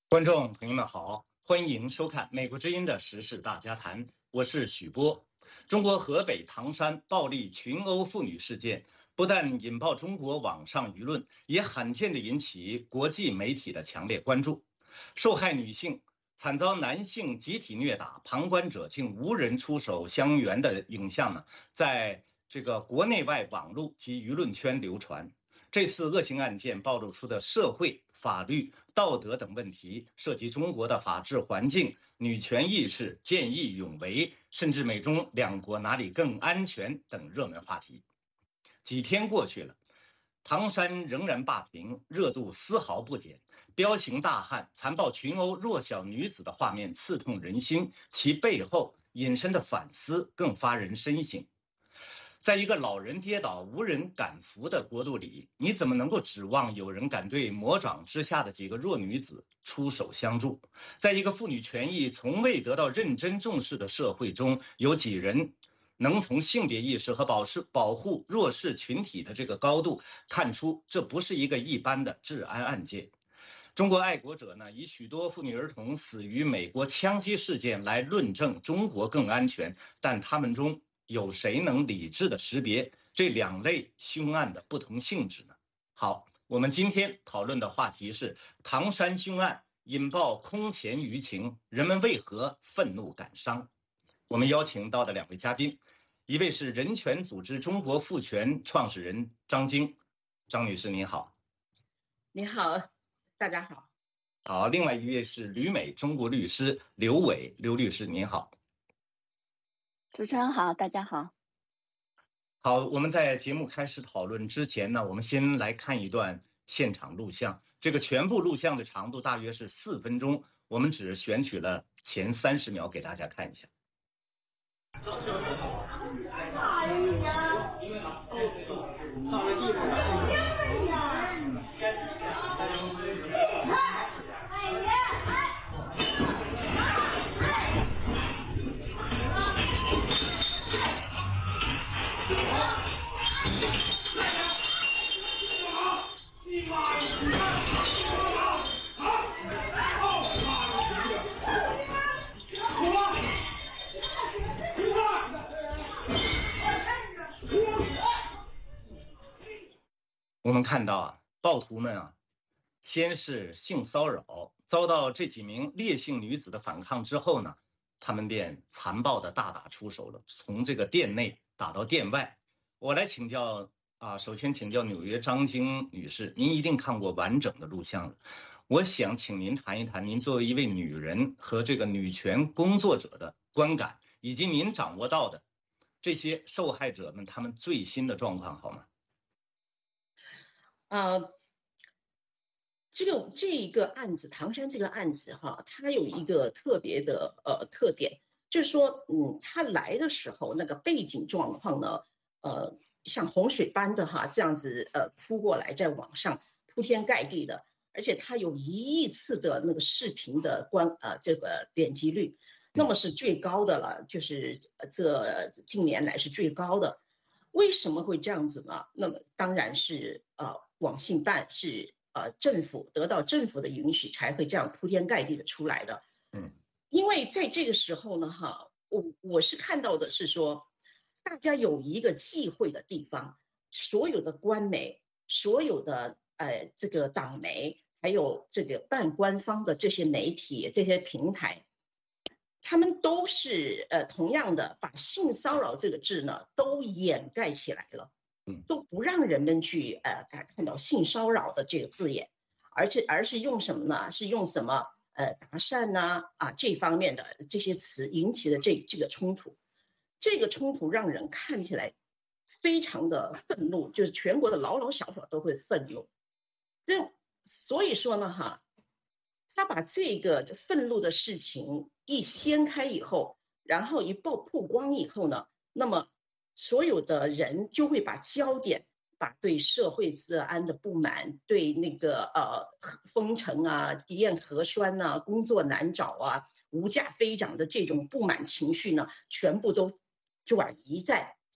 观众朋友们好，欢迎收看美国之音的时事大家谈，我是许波。中国河北唐山暴力群殴妇女事件，不但引爆中国网上舆论，也罕见地引起国际媒体的强烈关注。受害女性惨遭男性集体虐打，旁观者竟无人出手相援的影像呢，在这个国内外网络及舆论圈流传。这次恶性案件暴露出的社会、法律、道德等问题，涉及中国的法治环境、女权意识、见义勇为，甚至美中两国哪里更安全等热门话题。几天过去了，唐山仍然霸屏，热度丝毫不减。彪形大汉残暴群殴弱小女子的画面刺痛人心，其背后引申的反思更发人深省。在一个老人跌倒无人敢扶的国度里，你怎么能够指望有人敢对魔掌之下的几个弱女子出手相助？在一个妇女权益从未得到认真重视的社会中，有几人能从性别意识和保护弱势群体的这个高度看出，这不是一个一般的治安案件？中国爱国者呢，以许多妇女儿童死于美国枪击事件来论证中国更安全，但他们中有谁能理智地识别这两类凶案的不同性质呢？好，我们今天讨论的话题是唐山凶案引爆空前舆情，人们为何愤怒感伤？我们邀请到的两位嘉宾，一位是人权组织中国妇权创始人张晶，张女士您好。 你好，大家好。 好，另外一位是旅美中国律师刘伟，刘律师您好。 主持人好，大家好。 好，我们在节目开始讨论之前呢，我们先来看一段现场录像。这个全部录像的长度大约是4分钟，我们只选取了前30秒给大家看一下。我们看到啊，暴徒们啊，先是性骚扰，遭到这几名烈性女子的反抗之后呢，他们便残暴的大打出手了，从这个店内打到店外。我来请教首先请教纽约张晶女士，您一定看过完整的录像了。我想请您谈一谈您作为一位女人和这个女权工作者的观感，以及您掌握到的这些受害者们他们最新的状况，好吗？ 这一个案子，唐山这个案子哈，它有一个特别的特点，就是说，他来的时候那个背景状况呢，像洪水般的这样子扑过来，在网上铺天盖地的，而且它有1亿次的那个视频的这个点击率，那么是最高的了，就是这近年来是最高的。为什么会这样子呢？那么当然是网信办是政府得到政府的允许才会这样铺天盖地的出来的。因为在这个时候呢我是看到的是说，大家有一个忌讳的地方，所有的官媒，所有的这个党媒，还有这个半官方的这些媒体这些平台，他们都是同样的把性骚扰这个字呢都掩盖起来了，都不让人们去看到性骚扰的这个字眼，而是用什么呢？是用什么搭讪这方面的这些词引起的这个冲突，这个冲突让人看起来非常的愤怒，就是全国的老老小小都会愤怒。所以说呢他把这个愤怒的事情一掀开以后，然后一曝光以后呢，那么所有的人就会把焦点，把对社会治安的不满，对那个封城一验核酸工作难找物价飞涨的这种不满情绪呢，全部都转移在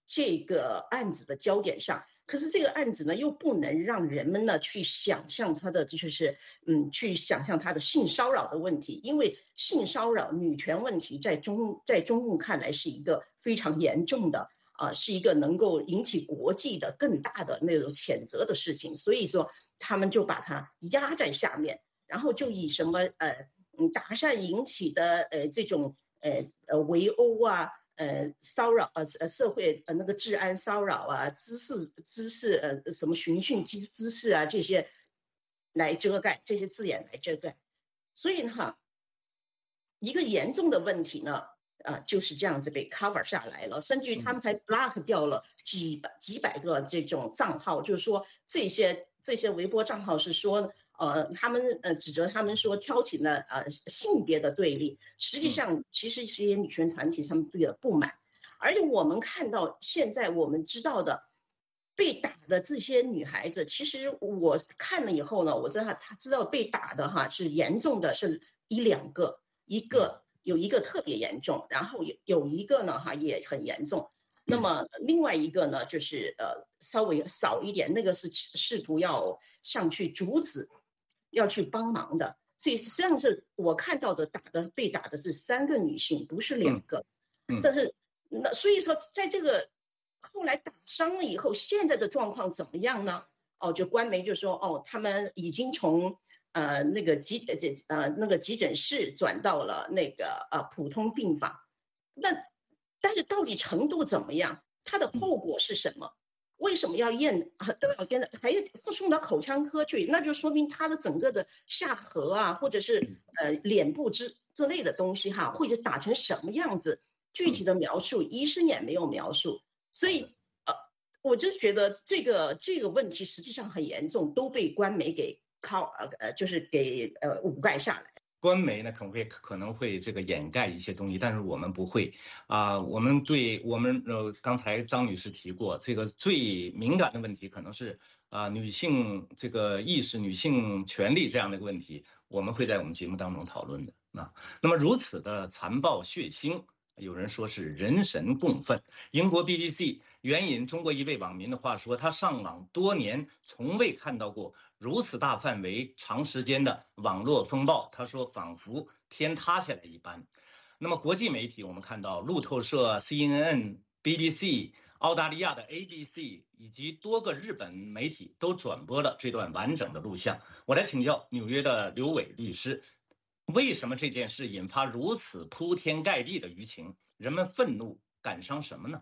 这个案子的焦点上。可是这个案子呢，又不能让人们呢去想象他的就是去想象他的性骚扰的问题，因为性骚扰、女权问题在中共看来是一个非常严重的是一个能够引起国际的更大的那种谴责的事情，所以说他们就把它压在下面，然后就以什么搭讪引起的这种围殴啊。骚扰社会那个治安骚扰啊，姿势什么寻衅滋事啊，这些来遮盖，这些字眼来遮盖。所以呢，一个严重的问题呢，就是这样子被 cover 下来了，甚至于他们还 block 掉了几百个这种账号，就是说这些微博账号是说。他们指责他们说挑起了性别的对立，实际上其实是一些女权团体他们对的不满，而且我们看到现在我们知道的被打的这些女孩子，其实我看了以后呢，我知道他知道被打的是严重的是1、2个，有一个特别严重，然后有一个呢也很严重。那么另外一个呢，就是稍微少一点，那个是试图要上去阻止。要去帮忙的，所以实际上是我看到的被打的是3个女性，不是2个。但是所以说在这个后来打伤了以后，现在的状况怎么样呢？就官媒就说他们已经从那个急诊室转到了那个普通病房。但是到底程度怎么样？它的后果是什么？为什么要验都要验，还要送到口腔科去？那就说明他的整个的下颌啊，或者是脸部之类的东西或者打成什么样子，具体的描述医生也没有描述。所以我就觉得这个问题实际上很严重，都被官媒给就是给捂盖下来。 官媒呢可能会这个掩盖一些东西，但是我们不会我们刚才张女士提过，这个最敏感的问题可能是女性这个意识、女性权利这样的一个问题，我们会在我们节目当中讨论的那么如此的残暴血腥，有人说是人神共愤。英国 BBC 援引中国一位网民的话说，他上网多年从未看到过如此大范围、长时间的网络风暴，他说仿佛天塌下来一般。那么国际媒体我们看到路透社、CNN、BBC、澳大利亚的 ABC 以及多个日本媒体都转播了这段完整的录像。我来请教纽约的刘伟律师，为什么这件事引发如此铺天盖地的舆情？人们愤怒感伤什么呢？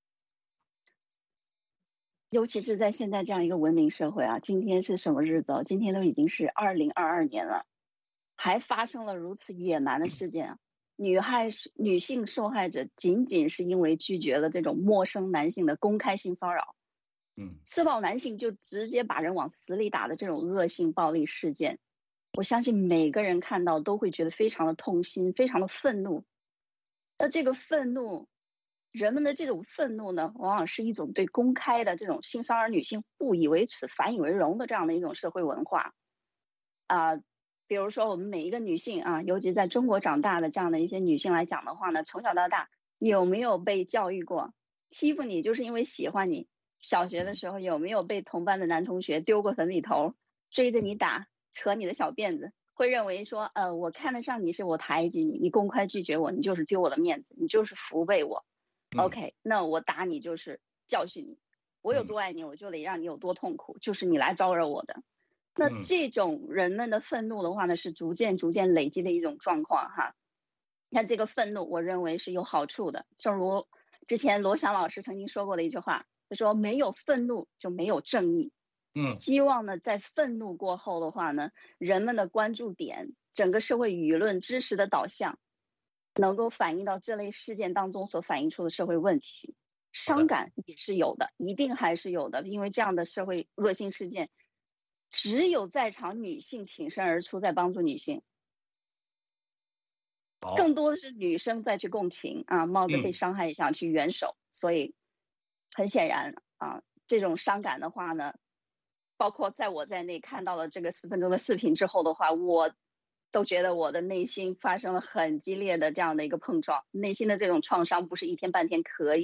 尤其是在现在这样一个文明社会今天是什么日子？今天都已经是2022年了，还发生了如此野蛮的事件女性受害者仅仅是因为拒绝了这种陌生男性的公开性骚扰，施暴男性就直接把人往死里打的这种恶性暴力事件，我相信每个人看到都会觉得非常的痛心，非常的愤怒。那这个愤怒，人们的这种愤怒呢，往往是一种对公开的这种性骚扰女性不以为耻、反以为荣的这样的一种社会文化比如说我们每一个女性尤其在中国长大的这样的一些女性来讲的话呢，从小到大有没有被教育过欺负你就是因为喜欢你？小学的时候有没有被同班的男同学丢过粉笔头，追着你打，扯你的小辫子？会认为说我看得上你是我抬举你，你公开拒绝我，你就是丢我的面子，你就是扶背我。OK， 那我打你就是教训你，我有多爱你我就得让你有多痛苦，就是你来招惹我的。那这种人们的愤怒的话呢，是逐渐累积的一种状况看这个愤怒我认为是有好处的，正如之前罗翔老师曾经说过的一句话，他说没有愤怒就没有正义。希望呢在愤怒过后的话呢，人们的关注点，整个社会舆论支持的导向能够反映到这类事件当中所反映出的社会问题。伤感也是有的，一定还是有的，因为这样的社会恶性事件只有在场女性挺身而出在帮助女性，更多的是女生再去共情冒着被伤害想去援手。所以很显然这种伤感的话呢，包括在我在内看到了这个4分钟的视频之后的话，我都觉得我的内心发生了很激烈的这样的一个碰撞，内心的这种创伤不是一天半天可以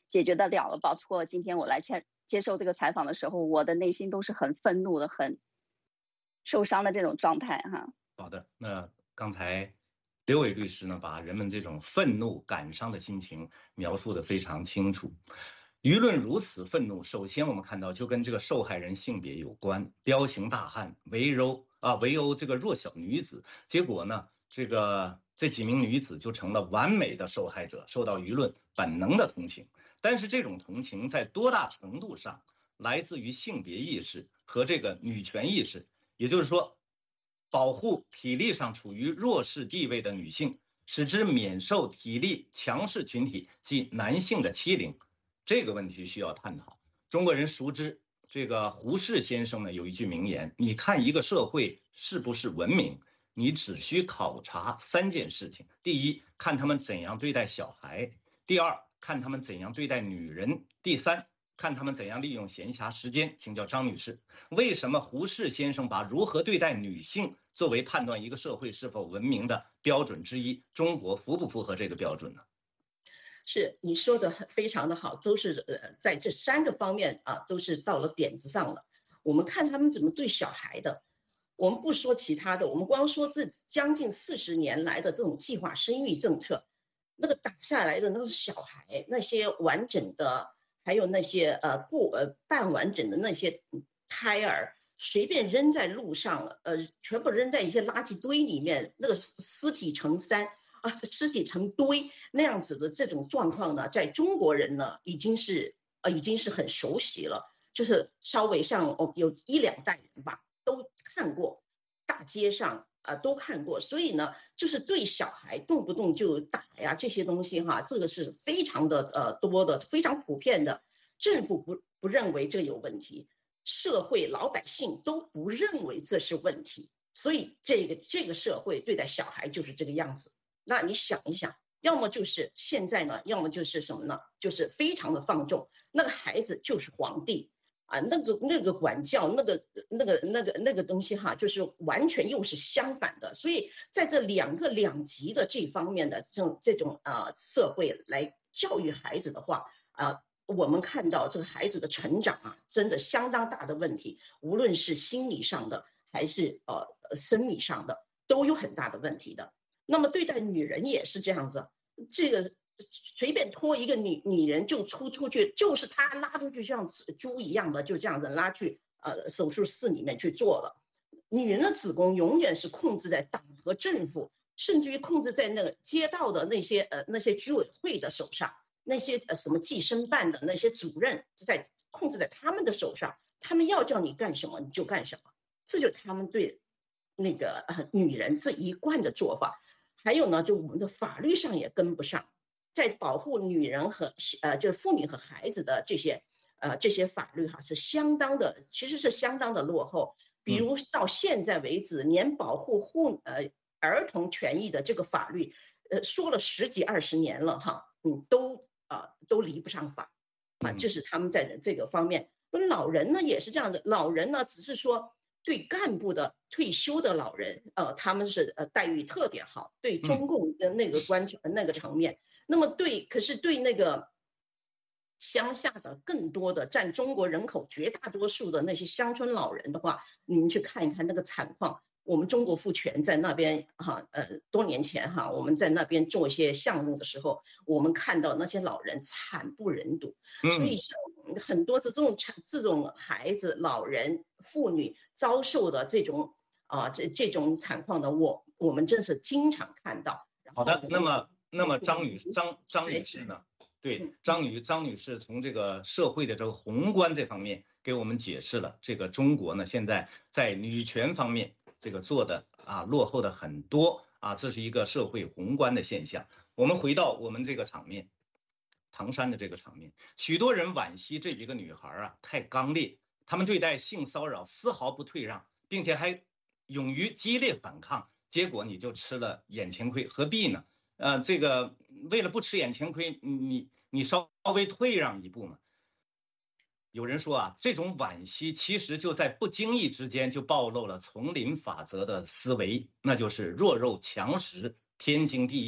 解决得了了。包括今天我来接受这个采访的时候，我的内心都是很愤怒的、很受伤的这种状态哈。 好的，那刚才刘伟律师呢，把人们这种愤怒、感伤的心情描述得非常清楚。舆论如此愤怒，首先我们看到就跟这个受害人性别有关，彪形大汉围殴这个弱小女子，结果呢，这几名女子就成了完美的受害者，受到舆论本能的同情。但是这种同情在多大程度上来自于性别意识和这个女权意识，也就是说，保护体力上处于弱势地位的女性，使之免受体力强势群体及男性的欺凌。这个问题需要探讨。中国人熟知这个胡适先生呢有一句名言：你看一个社会是不是文明，你只需考察3件事情。第一，看他们怎样对待小孩；第二，看他们怎样对待女人；第三，看他们怎样利用闲暇时间。请教张女士，为什么胡适先生把如何对待女性作为判断一个社会是否文明的标准之一？中国符不符合这个标准呢？ 是你说的非常的好，都是在这3个方面都是到了点子上了。我们看他们怎么对小孩的，我们不说其他的，我们光说这将近40年来的这种计划生育政策，那个打下来的那个是小孩，那些完整的，还有那些半完整的那些胎儿，随便扔在路上，全部扔在一些垃圾堆里面，那个尸体成山。尸体成堆那样子的这种状况呢，在中国人呢已经是很熟悉了，就是稍微像有1、2代人吧都看过，大街上都看过，所以呢，就是对小孩动不动就打呀这些东西哈，这个是非常的多的，非常普遍的。政府不认为这有问题，社会老百姓都不认为这是问题，所以这个社会对待小孩就是这个样子。那你想一想，要么就是现在呢，要么就是什么呢？就是非常的放纵，那个孩子就是皇帝那个管教那个东西哈，就是完全又是相反的。所以在这两极的这方面的这种社会来教育孩子的话我们看到这个孩子的成长真的相当大的问题，无论是心理上的还是生理上的，都有很大的问题的。那么对待女人也是这样子，这个随便拖一个女人就出去，就是她拉出去像猪一样的，就这样子拉去手术室里面去做了。女人的子宫永远是控制在党和政府，甚至于控制在那个街道的那些居委会的手上，那些什么计生办的那些主任控制在他们的手上，他们要叫你干什么你就干什么，这就是他们对那个女人这一贯的做法。还有呢，就我们的法律上也跟不上，在保护女人和就是妇女和孩子的这些法律是其实是相当的落后。比如到现在为止，连保护儿童权益的这个法律，说了10几20年了都离不上法这是他们在这个方面。老人呢也是这样的，老人呢只是说。对干部的退休的老人，他们是待遇特别好，对中共的那个那个层面。那么可是对那个乡下的更多的占中国人口绝大多数的那些乡村老人的话，你们去看一看那个惨况。我们中国妇权在那边多年前我们在那边做一些项目的时候，我们看到那些老人惨不忍睹。所以像很多这种孩子、老人、妇女遭受的这种惨况的，我们真是经常看到。 好的，那么张女士呢？对，张女士从这个社会的这个宏观这方面给我们解释了这个中国呢现在在女权方面这个做的落后的很多这是一个社会宏观的现象。我们回到我们这个场面，唐山的这个场面，许多人惋惜这几个女孩太刚烈，她们对待性骚扰丝毫不退让，并且还勇于激烈反抗，结果你就吃了眼前亏，何必呢？这个为了不吃眼前亏，你稍微退让一步嘛。有人说这种惋惜其实就在不经意之间就暴露了丛林法则的思维，那就是弱肉强食，天经地义。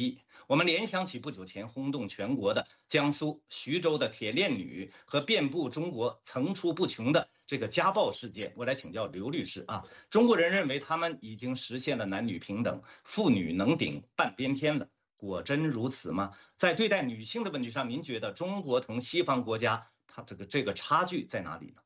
我们联想起不久前轰动全国的江苏徐州的铁链女和遍布中国层出不穷的这个家暴事件，我来请教刘律师啊。中国人认为他们已经实现了男女平等，妇女能顶半边天了，果真如此吗？在对待女性的问题上，您觉得中国同西方国家它这个差距在哪里呢？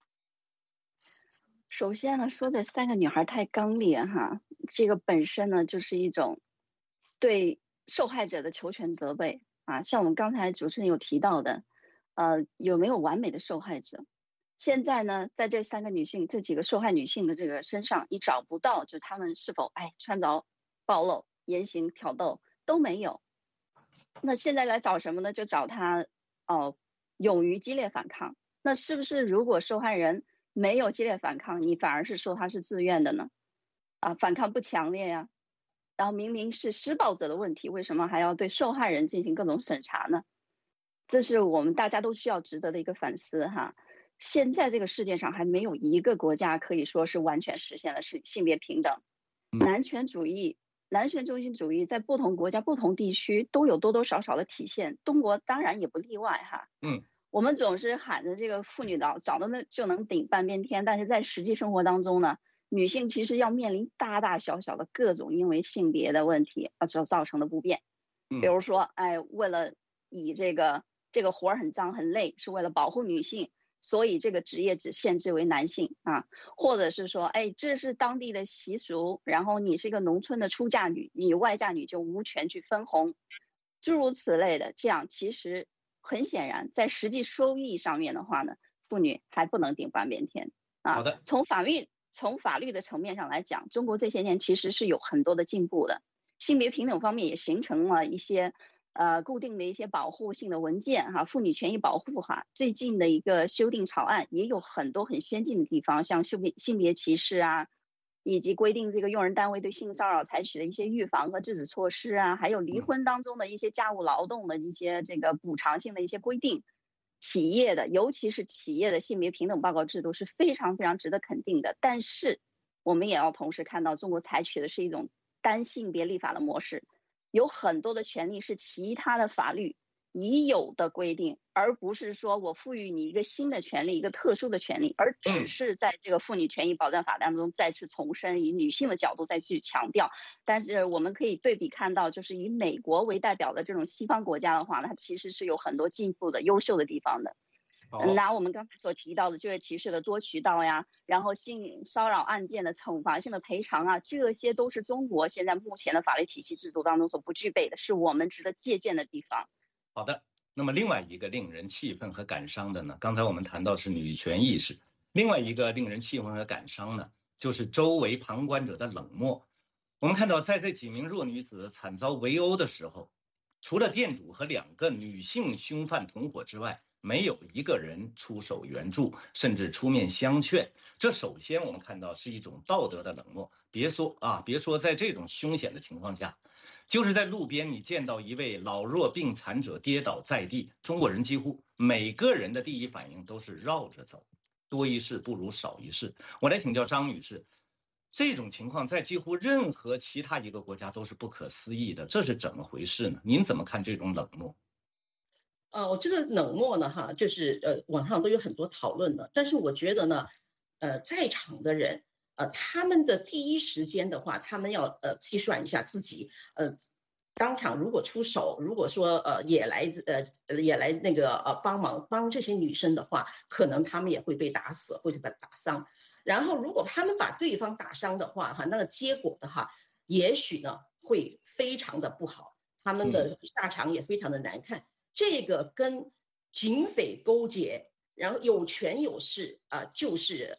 首先呢，说这3个女孩太刚烈哈，这个本身呢就是一种对受害者的求全责备啊。像我们刚才主持人有提到的，有没有完美的受害者？现在呢，在这3个女性、这几个受害女性的这个身上，你找不到，就是她们是否穿着暴露、言行挑逗都没有。那现在来找什么呢？就找她勇于激烈反抗。那是不是如果受害人没有激烈反抗，你反而是说他是自愿的呢？反抗不强烈呀，然后明明是施暴者的问题，为什么还要对受害人进行各种审查呢？这是我们大家都需要值得的一个反思哈。现在这个世界上还没有一个国家可以说是完全实现了性别平等，男权主义、男权中心主义在不同国家、不同地区都有多多少少的体现，中国当然也不例外哈。我们总是喊着这个妇女早的就能顶半边天，但是在实际生活当中呢，女性其实要面临大大小小的各种因为性别的问题造成的不便。比如说，为了以这个活很脏很累，是为了保护女性，所以这个职业只限制为男性啊，或者是说，这是当地的习俗，然后你是一个农村的出嫁女，你外嫁女就无权去分红，诸如此类的。这样其实很显然，在实际收益上面的话呢，妇女还不能顶半边天啊。 好的， 从法律的层面上来讲，中国这些年其实是有很多的进步的，性别平等方面也形成了一些固定的一些保护性的文件哈，妇女权益保护哈，最近的一个修订草案也有很多很先进的地方，像性别歧视啊，以及规定这个用人单位对性骚扰采取的一些预防和制止措施啊，还有离婚当中的一些家务劳动的一些这个补偿性的一些规定。企业的，尤其是企业的性别平等报告制度是非常非常值得肯定的，但是我们也要同时看到，中国采取的是一种单性别立法的模式，有很多的权利是其他的法律已有的规定，而不是说我赋予你一个新的权利，一个特殊的权利，而只是在这个妇女权益保障法当中再次重申，以女性的角度再去强调。但是我们可以对比看到，就是以美国为代表的这种西方国家的话，它其实是有很多进步的、优秀的地方的。拿我们刚才所提到的就业歧视的多渠道呀，然后性骚扰案件的惩罚性的赔偿啊，这些都是中国现在目前的法律体系制度当中所不具备的，是我们值得借鉴的地方。 好的，那么另外一个令人气愤和感伤的呢，刚才我们谈到是女权意识，另外一个令人气愤和感伤呢，就是周围旁观者的冷漠。我们看到，在这几名弱女子惨遭围殴的时候，除了店主和2个女性凶犯同伙之外，没有一个人出手援助，甚至出面相劝。这首先我们看到是一种道德的冷漠。别说在这种凶险的情况下，就是在路边你见到一位老弱病残者跌倒在地，中国人几乎每个人的第一反应都是绕着走，多一事不如少一事。我来请教张女士，这种情况在几乎任何其他一个国家都是不可思议的，这是怎么回事呢？您怎么看这种冷漠？ 我这个冷漠呢，就是网上都有很多讨论的，但是我觉得呢，在场的人，他们的第一时间的话，他们要计算一下自己，当场如果出手，如果说也来那个帮忙帮这些女生的话，可能他们也会被打死或者被打伤。然后如果他们把对方打伤的话，那个结果的话，也许呢会非常的不好，他们的下场也非常的难看。这个跟警匪勾结，然后有权有势就是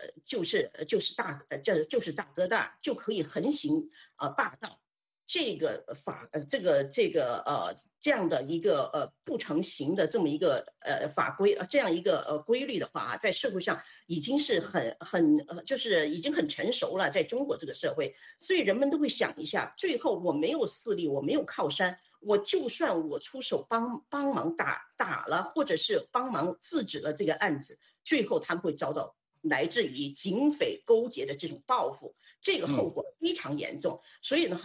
大哥大，就可以横行霸道。这个这样的一个不成形的这么一个法规这样一个规律的话在社会上已经是就是已经很成熟了，在中国这个社会，所以人们都会想一下，最后我没有势力，我没有靠山，我就算我出手帮忙打了，或者是帮忙制止了这个案子，最后他们会遭到来自于警匪勾结的这种报复，这个后果非常严重。所以呢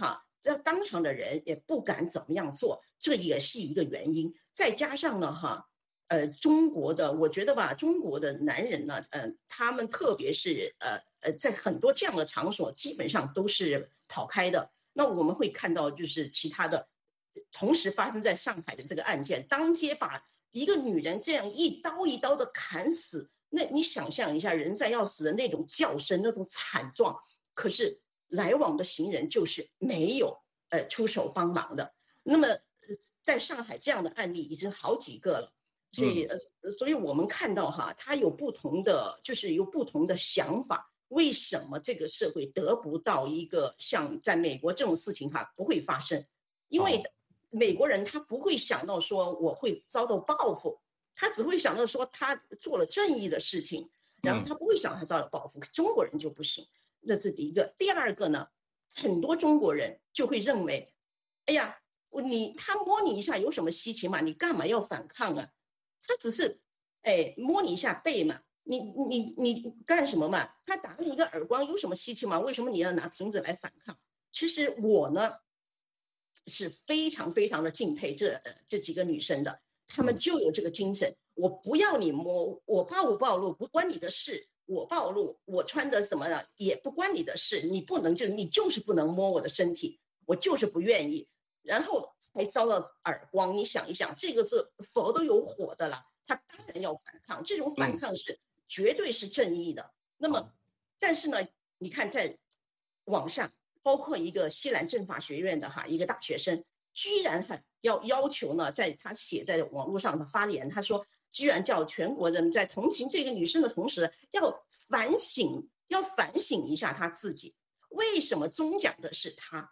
这当场的人也不敢怎么样做，这也是一个原因。再加上呢，中国的我觉得吧，中国的男人呢，他们特别是在很多这样的场所，基本上都是跑开的。那我们会看到，就是其他的，同时发生在上海的这个案件，当街把一个女人这样一刀一刀的砍死，那你想象一下，人在要死的那种叫声，那种惨状，可是来往的行人就是没有出手帮忙的。那么在上海这样的案例已经好几个了。所以我们看到他有不同的，就是有不同的想法。为什么这个社会得不到一个像在美国这种事情不会发生？因为美国人他不会想到说我会遭到报复，他只会想到说他做了正义的事情，然后他不会想他遭到报复。中国人就不行，那是第一个。第二个呢，很多中国人就会认为，哎呀，他摸你一下有什么稀奇嘛？你干嘛要反抗啊？他只是摸你一下背嘛，你干什么嘛？他打你一个耳光有什么稀奇吗？为什么你要拿瓶子来反抗？其实我呢是非常非常的敬佩这几个女生的，她们就有这个精神。我不要你摸，我暴不暴露不关你的事，我暴露我穿的什么的也不关你的事，你就是不能摸我的身体，我就是不愿意。然后还遭到耳光，你想一想，这个是佛都有火的了，他当然要反抗，这种反抗是绝对是正义的。那么，但是呢，你看在网上，包括一个西南政法学院的一个大学生，居然要求呢，在他写在网络上的发言，他说，居然叫全国人在同情这个女生的同时，要反省一下他自己，为什么中奖的是他？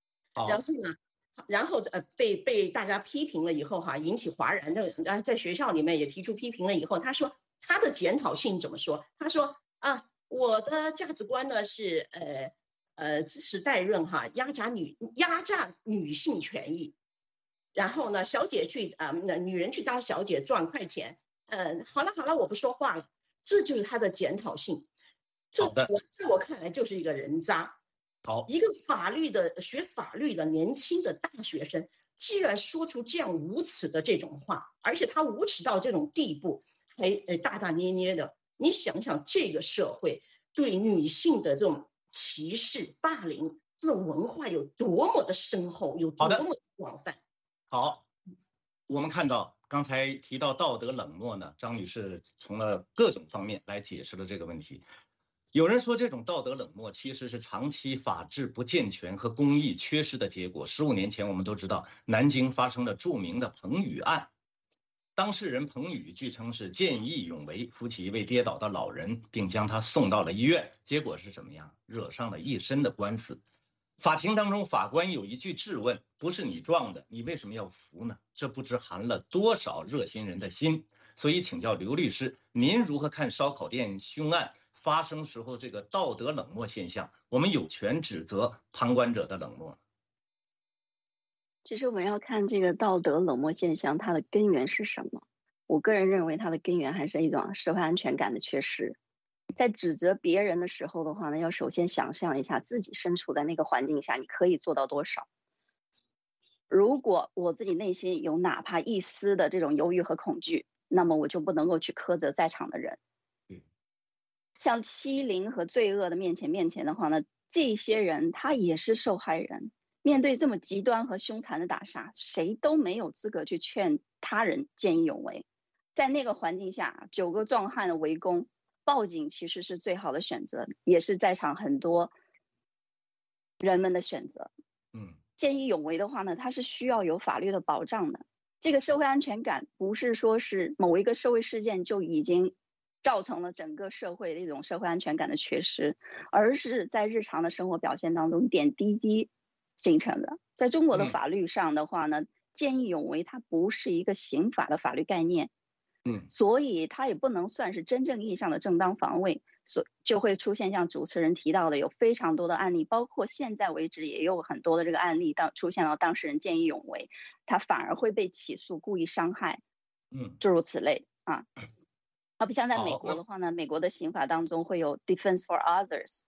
然后被大家批评了以后引起哗然的，然后在学校里面也提出批评了以后，他说他的检讨性怎么说？他说我的价值观呢是支持代孕压榨女性权益，然后呢小姐去女人去当小姐赚快钱，好了我不说话了，这就是他的检讨性。在我看来就是一个人渣。一个学法律的年轻的大学生，既然说出这样无耻的这种话，而且他无耻到这种地步，还大大咧咧的，你想想这个社会对女性的这种歧视、霸凌，这种文化有多么的深厚，有多么的广泛。 好，我们看到刚才提到道德冷漠呢，张女士从了各种方面来解释了这个问题。有人说，这种道德冷漠其实是长期法治不健全和公益缺失的结果。15年前，我们都知道南京发生了著名的彭宇案，当事人彭宇据称是见义勇为，扶起一位跌倒的老人，并将他送到了医院。结果是什么样？惹上了一身的官司。法庭当中，法官有一句质问：不是你撞的，你为什么要扶呢？这不知寒了多少热心人的心。所以请教刘律师，您如何看烧烤店凶案发生时候这个道德冷漠现象？我们有权指责旁观者的冷漠。 其实我们要看这个道德冷漠现象，它的根源是什么？我个人认为它的根源还是一种社会安全感的缺失。在指责别人的时候的话呢，要首先想象一下自己身处在那个环境下，你可以做到多少。如果我自己内心有哪怕一丝的这种忧郁和恐惧，那么我就不能够去苛责在场的人。像欺凌和罪恶的面前的话呢，这些人他也是受害人。面对这么极端和凶残的打杀，谁都没有资格去劝他人见义勇为。在那个环境下，9个壮汉的围攻，报警其实是最好的选择，也是在场很多人们的选择。见义勇为的话呢，它是需要有法律的保障的。这个社会安全感不是说是某一个社会事件就已经造成了整个社会的一种社会安全感的缺失，而是在日常的生活表现当中点滴滴形成的。在中国的法律上的话呢，见义勇为它不是一个刑法的法律概念，所以它也不能算是真正意义上的正当防卫，就会出现像主持人提到的有非常多的案例，包括现在为止也有很多的这个案例出现了当事人见义勇为，他反而会被起诉故意伤害，诸如此类啊。好比像在美国的话呢，美国的刑法当中会有 defense for others，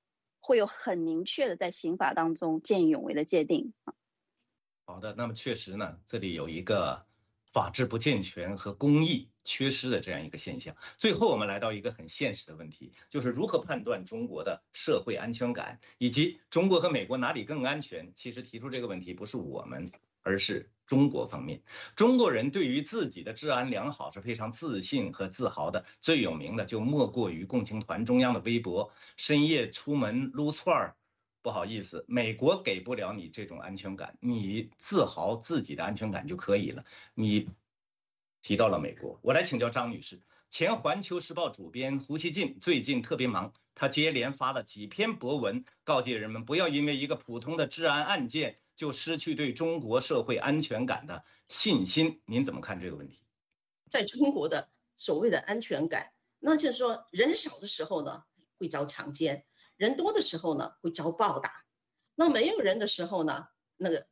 会有很明确的在刑法当中见义勇为的界定。 好的，那么确实呢，这里有一个法治不健全和公义缺失的这样一个现象。最后我们来到一个很现实的问题，就是如何判断中国的社会安全感，以及中国和美国哪里更安全。其实提出这个问题不是我们，而是中国方面。中国人对于自己的治安良好是非常自信和自豪的，最有名的就莫过于共青团中央的微博，深夜出门撸串儿。不好意思，美国给不了你这种安全感，你自豪自己的安全感就可以了。你提到了美国，我来请教张女士。前环球时报主编胡锡进最近特别忙，他接连发了几篇博文，告诫人们不要因为一个普通的治安案件就失去对中国社会安全感的信心。您怎么看这个问题？ 在中国的所谓的安全感，那就是说人少的时候呢会遭强奸，人多的时候呢会遭暴打，那没有人的时候呢，那个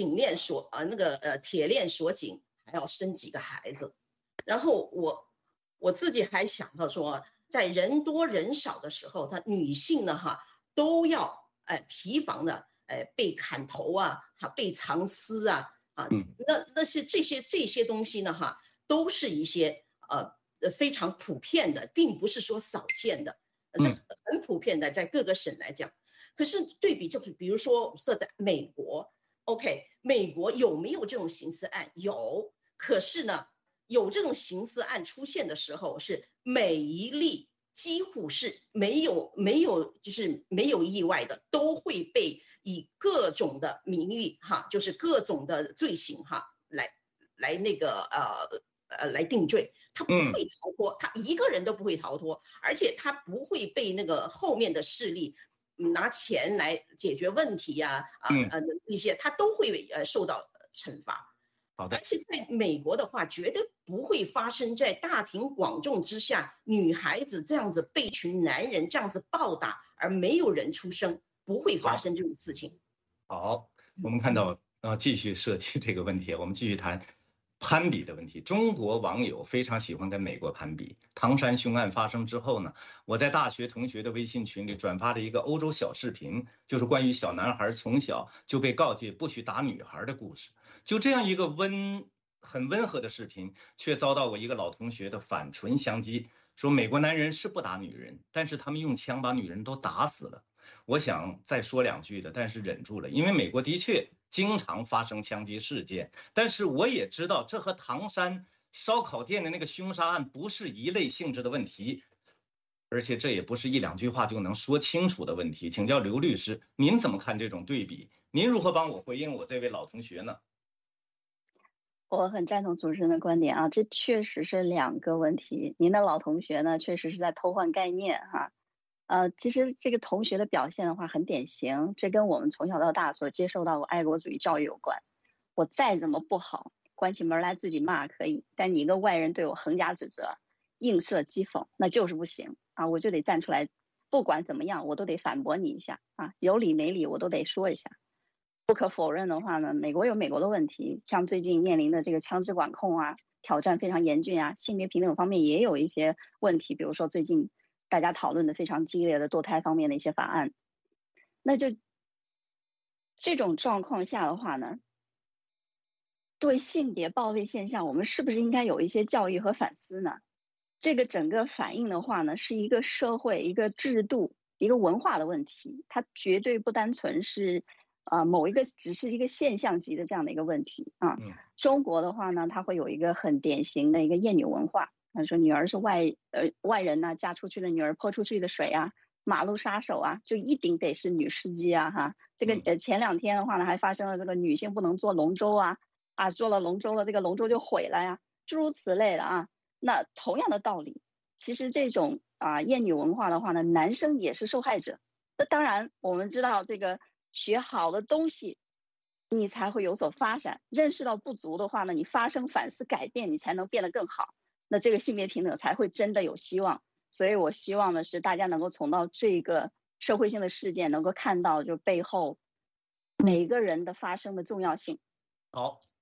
铁链锁紧，还要生几个孩子。然后我自己还想到说，在人多人少的时候，她女性呢都要提防的被砍头啊，被藏私啊那是这些东西呢都是一些非常普遍的，并不是说少见的，是很普遍的，在各个省来讲。可是对比就是比如说设在美国 ，OK， 美国有没有这种刑事案？有，可是呢，有这种刑事案出现的时候，是每一例几乎是没有就是没有意外的，都会被以各种的名义就是各种的罪行来那个来定罪。他不会逃脱，他一个人都不会逃脱，而且他不会被那个后面的势力拿钱来解决问题呀一些他都会受到惩罚。 好的。 而且在美国的话，绝对不会发生在大庭广众之下，女孩子这样子被群男人这样子暴打，而没有人出声，不会发生这种事情。 好，我们看到继续涉及这个问题，我们继续谈攀比的问题。中国网友非常喜欢跟美国攀比。唐山凶案发生之后呢，我在大学同学的微信群里转发了一个欧洲小视频，就是关于小男孩从小就被告诫不许打女孩的故事。就这样一个很温和的视频，却遭到我一个老同学的反唇相讥，说美国男人是不打女人，但是他们用枪把女人都打死了。我想再说两句的，但是忍住了，因为美国的确经常发生枪击事件，但是我也知道这和唐山烧烤店的那个凶杀案不是一类性质的问题，而且这也不是一两句话就能说清楚的问题。请教刘律师，您怎么看这种对比？您如何帮我回应我这位老同学呢？ 我很赞同主持人的观点啊，这确实是两个问题。您的老同学呢，确实是在偷换概念哈。其实这个同学的表现的话很典型，这跟我们从小到大所接受到的爱国主义教育有关。我再怎么不好，关起门来自己骂可以，但你一个外人对我横加指责、映射讥讽，那就是不行啊！我就得站出来，不管怎么样，我都得反驳你一下啊，有理没理我都得说一下。不可否认的话呢，美国有美国的问题，像最近面临的这个枪支管控啊，挑战非常严峻啊，性别平等方面也有一些问题，比如说最近大家讨论的非常激烈的堕胎方面的一些法案。那就这种状况下的话呢，对性别暴力现象，我们是不是应该有一些教育和反思呢？这个整个反映的话呢，是一个社会、一个制度、一个文化的问题，它绝对不单纯是某一个只是一个现象级的这样的一个问题啊。中国的话呢，它会有一个很典型的一个厌女文化，说女儿是外人呐，嫁出去的女儿泼出去的水啊，马路杀手啊，就一定得是女司机啊哈。这个前两天的话呢，还发生了这个女性不能坐龙舟啊，坐了龙舟了，这个龙舟就毁了呀，诸如此类的啊。那同样的道理，其实这种厌女文化的话呢，男生也是受害者。那当然我们知道这个学好的东西你才会有所发展，认识到不足的话呢，你发生反思改变，你才能变得更好，那这个性别平等才会真的有希望。所以我希望的是大家能够从到这个社会性的事件能够看到就背后每个人的发生的重要性。 好，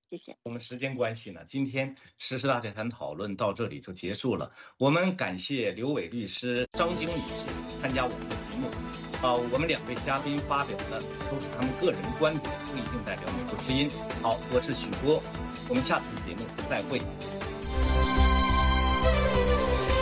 谢谢。 我们时间关系呢，今天时事大家谈讨论到这里就结束了。我们感谢刘伟律师、张晶女士参加我们的节目。我们2位嘉宾发表的都是他们个人观点，不一定代表美国之音。好，我是许波，我们下次节目再会。